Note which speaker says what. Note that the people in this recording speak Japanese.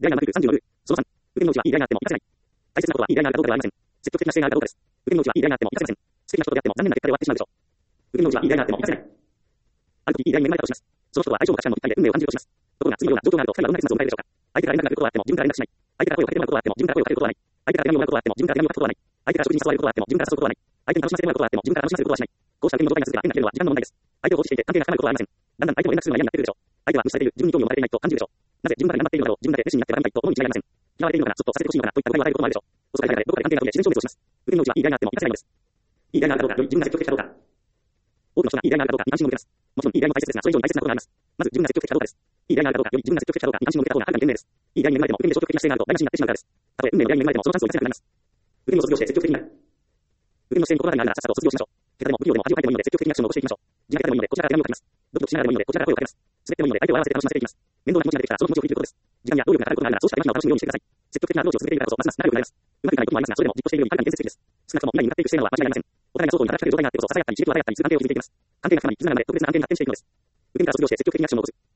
Speaker 1: 出会いが長く36。その3、受け身のうちはいい出会いがあっても活かせない。大切なことはいい出会いがあるかどうかではありません。積極的な姿勢があるかどうかです。受け身のうちはいい出会いがあっても活かせません。素敵な人と出会っても残念な結果で終わってしまうでしょう。受け身のうちはいい出会いがあっても活かせない。ある時いい出会いに恵まれたとします。その人とは相性も価値観も一体で運命を感じるとします。ところが次のような状況があると、二人はどんな結末を迎えるでしょうか。相手から連絡が来ることはあっても自分から連絡しない。相手から声をかけてもらうことはあっても自分から声をかけることはない。相手から手紙をもらうことはあっても自分から手紙を書くことはない。相手から食事に誘われることはあっても自分から誘うことはない。相手に楽しませてもらうことはあっても自分から楽しませることはしない。こうした受け身の状態が続けば変なければ時間の問題です。相手を放置していて関係が深まることはありません。だんだん相手も連絡するのが嫌になってくるでしょう。相手は無視されている、自分に興味を持たれていないと感じるでしょう。なぜ自分ばかり頑張っているのだろう、自分だけ熱心になって選びたいと思うに違いありません。嫌われているのかな、ちょっとさせてほしいのかなといった疑いを与えることもあるでしょう。遅かれ早かれどこかで関係が途切れ自然消滅をします。受け身のうちはいい出会いがあっても活かせないのです。いい出会いがあるかどうか、より自分が積極的かどうか。多くの人がいい出会いがあるかどうかに関心を向けます。もちろんいい出会いも大切ですが、それ以上に大切なことがあります。まず自分が積極的かどうかです。いい出会いがあるかどうか、より自分が積極的かどうかに関心を向けた方がはるかに賢明です。いい出会いに恵まれても、受け身で消極的な姿勢があると台無しになってしまうからです。たとえ運命の出会いに恵まれても、そのチャンスを生かせなくなります。受け身を卒業して積極的になる。受け身の姿勢に心当たりがあるならさっさと卒業しましょう。結果でも不器用でも恥をかいてもいいので積極的にアクションを起こしていきましょう。時間がかかってもいいのでこちらから手紙を書きます。ドキドキしながらでもいいのでこちらから声をかけます。滑ってもいいので相手を笑わせて楽しませていきます。面倒な気持ちが出てきたらその気持ちを振り切ることです。時間や労力がかかることがあるならそうした手間暇を楽しむようにしてください。積極的なアプローチを続けているからこそますます仲良くなれます。うまくいかないこともありますが、それでも実行しているよりはるかに現実的です。少なくとも未来に向かっていく姿勢なのは間違いありません。お互いが相当に働きかける状態があってこそ、ささやかに刺激を与え合ったりする関係を築いていきます。関係が深まり、絆なので特別な関係に発展していくのです。受け身から卒業して積極的にアクションを起こす。